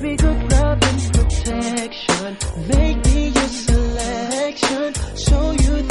me good love and protection. Make me your selection. Show you